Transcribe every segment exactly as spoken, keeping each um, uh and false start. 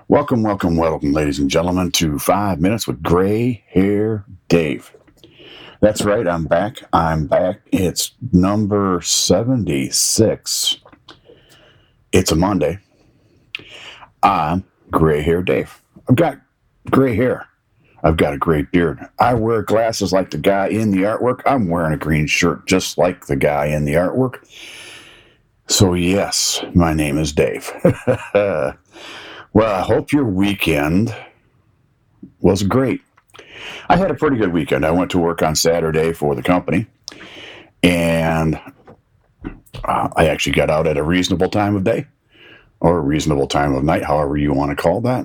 Welcome, welcome, welcome, ladies and gentlemen, to Five Minutes with Gray Hair Dave. That's right, I'm back. I'm back. It's number seventy-six. It's a Monday. I'm Gray Hair Dave. I've got gray hair. I've got a gray beard. I wear glasses like the guy in the artwork. I'm wearing a green shirt just like the guy in the artwork. So, yes, my name is Dave. Well, I hope your weekend was great. I had a pretty good weekend. I went to work on Saturday for the company, and uh, I actually got out at a reasonable time of day, or a reasonable time of night, however you want to call that.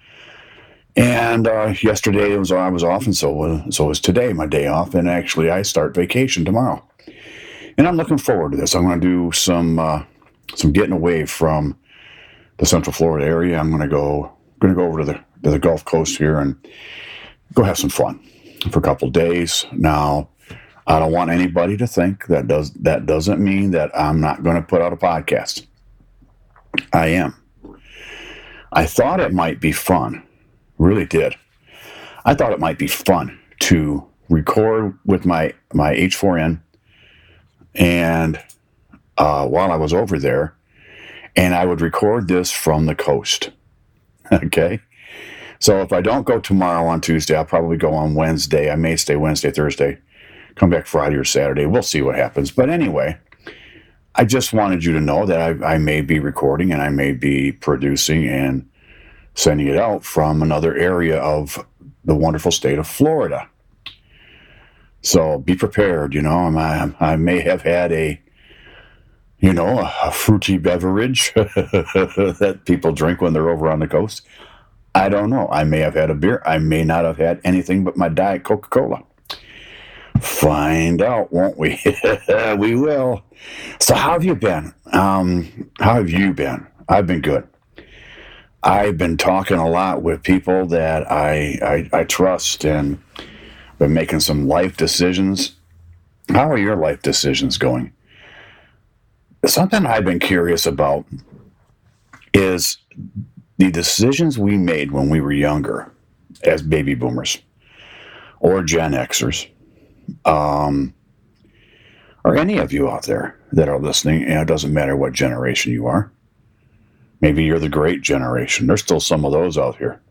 And uh, yesterday it was I was off, and so was, so was today, my day off. And actually, I start vacation tomorrow, and I'm looking forward to this. I'm going to do some uh, some getting away from the Central Florida area. I'm going to go going to go over to the to the Gulf Coast here and go have some fun for a couple of days. Now, I don't want anybody to think that does that doesn't mean that I'm not going to put out a podcast. I am. I thought it might be fun. Really did. I thought it might be fun to record with my my H four N and uh, while I was over there. And I would record this from the coast. Okay? So if I don't go tomorrow on Tuesday, I'll probably go on Wednesday. I may stay Wednesday, Thursday, come back Friday or Saturday. We'll see what happens. But anyway, I just wanted you to know that I, I may be recording and I may be producing and sending it out from another area of the wonderful state of Florida. So be prepared. You know, I, I may have had a You know, a, a fruity beverage that people drink when they're over on the coast. I don't know. I may have had a beer. I may not have had anything but my Diet Coca-Cola. Find out, won't we? We will. So how have you been? Um, how have you been? I've been good. I've been talking a lot with people that I, I, I trust and been making some life decisions. How are your life decisions going? Something I've been curious about is the decisions we made when we were younger as baby boomers or Gen Xers, um, or any of you out there that are listening, and it doesn't matter what generation you are. Maybe you're the great generation. There's still some of those out here.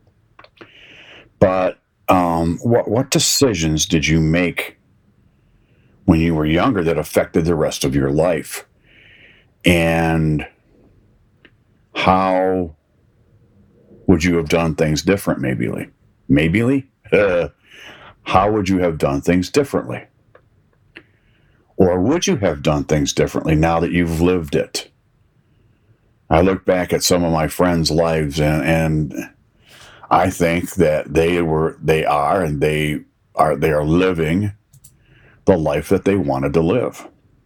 But um, what, what decisions did you make when you were younger that affected the rest of your life? And how would you have done things different, maybe? Maybe? Uh, how would you have done things differently? Or would you have done things differently now that you've lived it? I look back at some of my friends' lives, and, and I think that they were, they are, and they are, they are living the life that they wanted to live.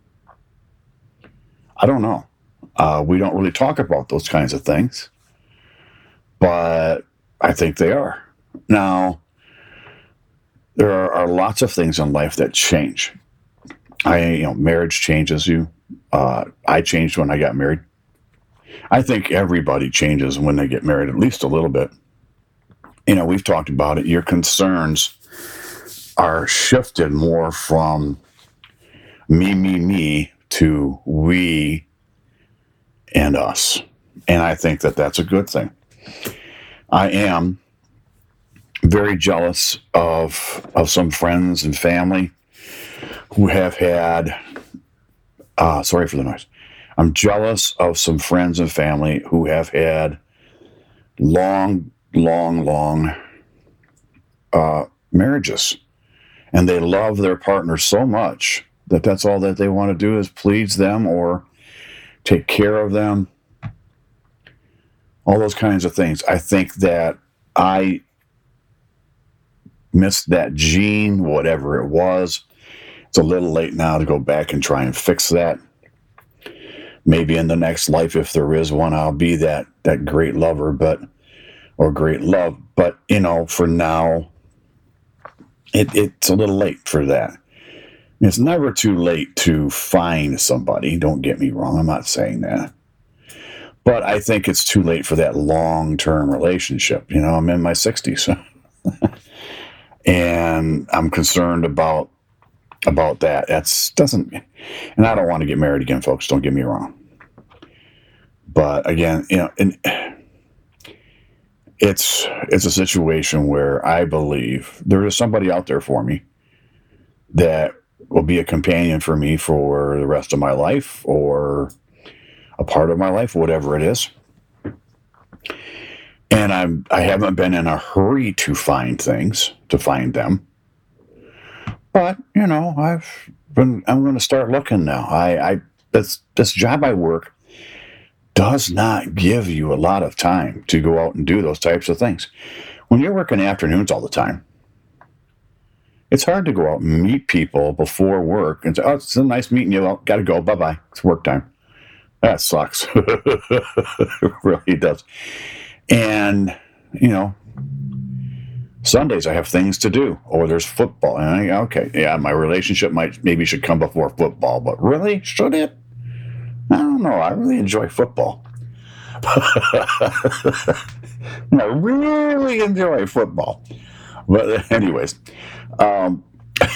I don't know. Uh, we don't really talk about those kinds of things, but I think they are. Now, there are, are lots of things in life that change. I, you know, marriage changes you. Uh, I changed when I got married. I think everybody changes when they get married, at least a little bit. You know, we've talked about it. Your concerns are shifted more from me, me, me to we and us. And I think that that's a good thing. I am very jealous of of some friends and family who have had, uh, sorry for the noise. I'm jealous of some friends and family who have had long, long, long uh, marriages. And they love their partner so much that that's all that they want to do is please them or take care of them. All those kinds of things. I think that I missed that gene, whatever it was. It's a little late now to go back and try and fix that. Maybe in the next life, if there is one, I'll be that that great lover, but or great love. But, you know, for now, it, it's a little late for that. It's never too late to find somebody. Don't get me wrong. I'm not saying that. But I think it's too late for that long-term relationship. You know, I'm in my sixties. And I'm concerned about about that. That's doesn't, and I don't want to get married again, folks. Don't get me wrong. But again, you know, and it's it's a situation where I believe there is somebody out there for me that will be a companion for me for the rest of my life, or a part of my life, whatever it is. And I'm I haven't been in a hurry to find things, to find them. But, you know, I've been I'm gonna start looking now. I, I this this job I work does not give you a lot of time to go out and do those types of things. When you're working afternoons all the time, it's hard to go out and meet people before work and say, oh, it's a nice meeting you. Well, gotta go, bye bye. It's work time. That sucks. It really does. And, you know, Sundays I have things to do, or there's football. And I, okay, yeah, my relationship might maybe should come before football, but really, should it? I don't know. I really enjoy football. I really enjoy football. But anyways, um,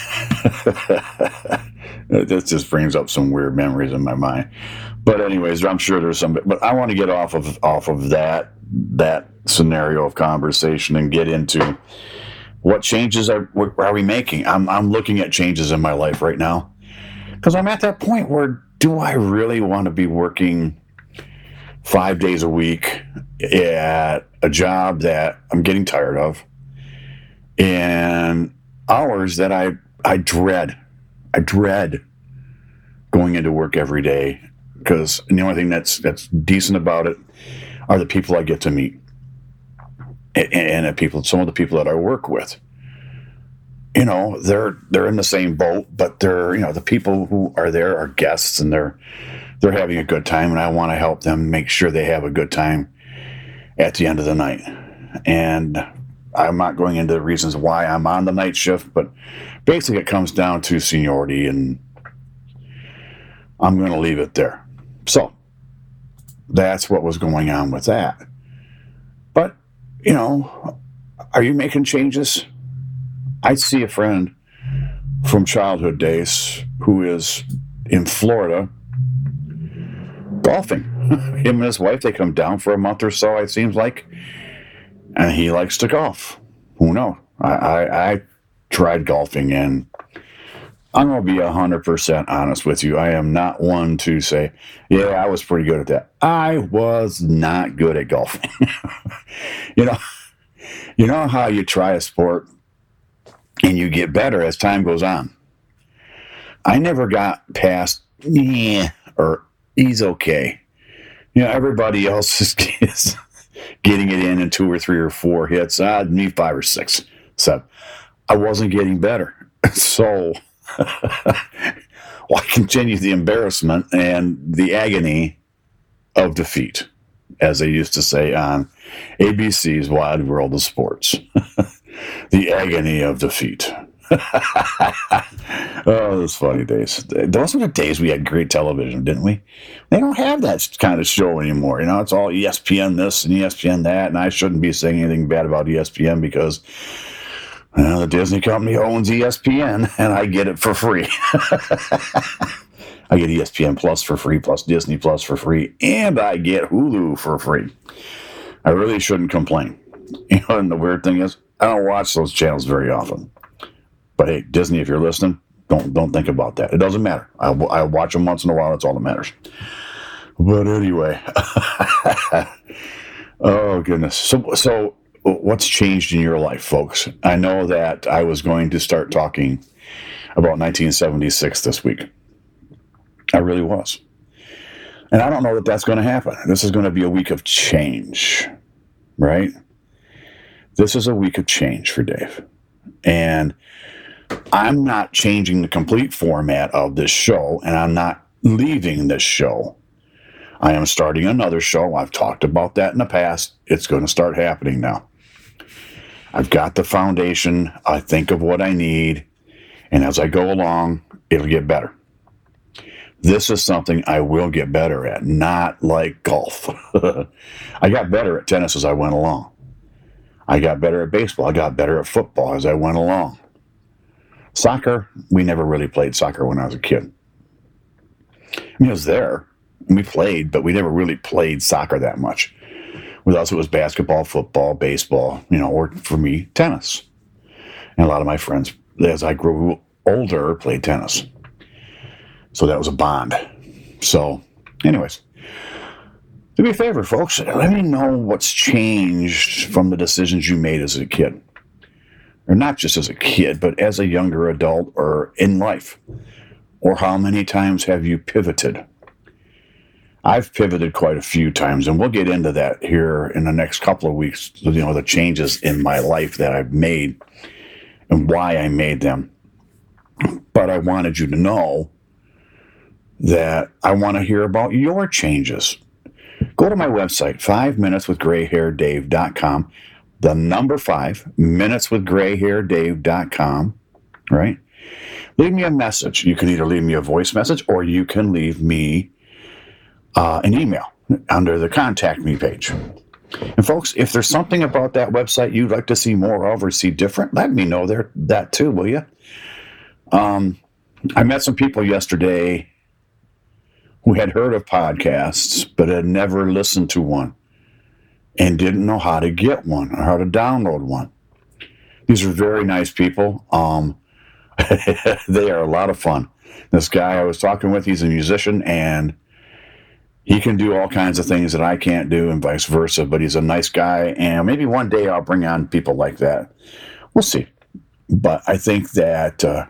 this just brings up some weird memories in my mind. But anyways, I'm sure there's some. But I want to get off of off of that that scenario of conversation and get into what changes are are we making. I'm I'm looking at changes in my life right now because I'm at that point where do I really want to be working five days a week at a job that I'm getting tired of and hours that I I dread. I dread going into work every day because the only thing that's that's decent about it are the people I get to meet and, and the people, some of the people that I work with. You know, they're they're in the same boat, but they're you know the people who are there are guests and they're they're having a good time, and I want to help them make sure they have a good time at the end of the night. And I'm not going into the reasons why I'm on the night shift, but basically it comes down to seniority, and I'm going to leave it there. So that's what was going on with that. But, you know, are you making changes? I see a friend from childhood days who is in Florida golfing. Him and his wife, they come down for a month or so, it seems like, and he likes to golf. Who knows? I, I, I tried golfing, and I'm going to be one hundred percent honest with you. I am not one to say, yeah, I was pretty good at that. I was not good at golfing. you know, you know how you try a sport and you get better as time goes on. I never got past, yeah, or he's okay. You know, everybody else is, is getting it in in two or three or four hits. Uh, me five or six. So I wasn't getting better. So why continue the embarrassment and the agony of defeat, as they used to say on A B C's Wide World of Sports. The agony of defeat. Oh, those funny days. Those were the days we had great television, didn't we? They don't have that kind of show anymore. You know, it's all E S P N this and E S P N that, and I shouldn't be saying anything bad about E S P N because well, the Disney company owns E S P N, and I get it for free. I get E S P N Plus for free, plus Disney Plus for free, and I get Hulu for free. I really shouldn't complain. You know, and the weird thing is, I don't watch those channels very often. But hey, Disney, if you're listening, don't don't think about that. It doesn't matter. I, I watch them once in a while. That's all that matters. But anyway, oh goodness. So so what's changed in your life, folks? I know that I was going to start talking about nineteen seventy-six this week. I really was. And I don't know that that's going to happen. This is going to be a week of change, right? This is a week of change for Dave. And I'm not changing the complete format of this show, and I'm not leaving this show. I am starting another show. I've talked about that in the past. It's going to start happening now. I've got the foundation. I think of what I need, and as I go along, it'll get better. This is something I will get better at, not like golf. I got better at tennis as I went along. I got better at baseball. I got better at football as I went along. Soccer, we never really played soccer when I was a kid. I mean, it was there. We played, but we never really played soccer that much. With us, it was basketball, football, baseball, you know, or for me, tennis. And a lot of my friends, as I grew older, played tennis. So that was a bond. So, anyways, do me a favor, folks. Let me know what's changed from the decisions you made as a kid. Or not just as a kid, but as a younger adult or in life. Or how many times have you pivoted? I've pivoted quite a few times, and we'll get into that here in the next couple of weeks, you know, the changes in my life that I've made and why I made them. But I wanted you to know that I want to hear about your changes. Go to my website, five minutes with gray hair dave dot com, the number five, minutes with gray hair dave dot com, right? Leave me a message. You can either leave me a voice message or you can leave me uh, an email under the contact me page. And folks, if there's something about that website you'd like to see more of or see different, let me know there that too, will you? Um, I met some people yesterday who had heard of podcasts but had never listened to one and didn't know how to get one or how to download one. These are very nice people. Um, they are a lot of fun. This guy I was talking with, he's a musician, and he can do all kinds of things that I can't do and vice versa, but he's a nice guy, and maybe one day I'll bring on people like that. We'll see. But I think that uh,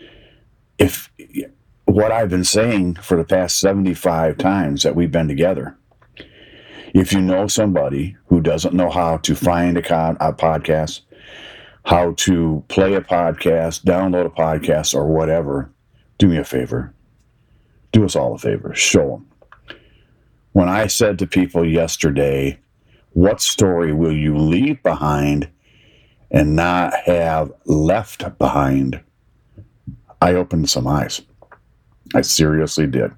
if what I've been saying for the past seventy-five times that we've been together, if you know somebody who doesn't know how to find a, con- a podcast, how to play a podcast, download a podcast, or whatever, do me a favor. Do us all a favor. Show them. When I said to people yesterday, what story will you leave behind and not have left behind? I opened some eyes. I seriously did.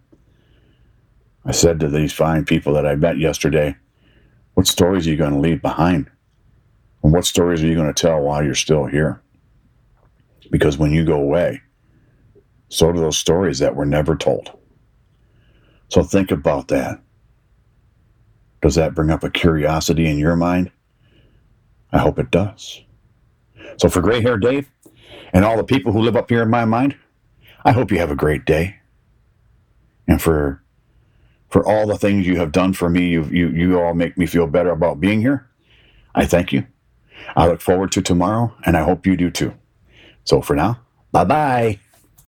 I said to these fine people that I met yesterday, what stories are you going to leave behind? And what stories are you going to tell while you're still here? Because when you go away, so do those stories that were never told. So think about that. Does that bring up a curiosity in your mind? I hope it does. So for Gray Hair Dave and all the people who live up here in my mind, I hope you have a great day. And for for all the things you have done for me, you you you all make me feel better about being here. I thank you. I look forward to tomorrow, and I hope you do too. So for now, bye-bye.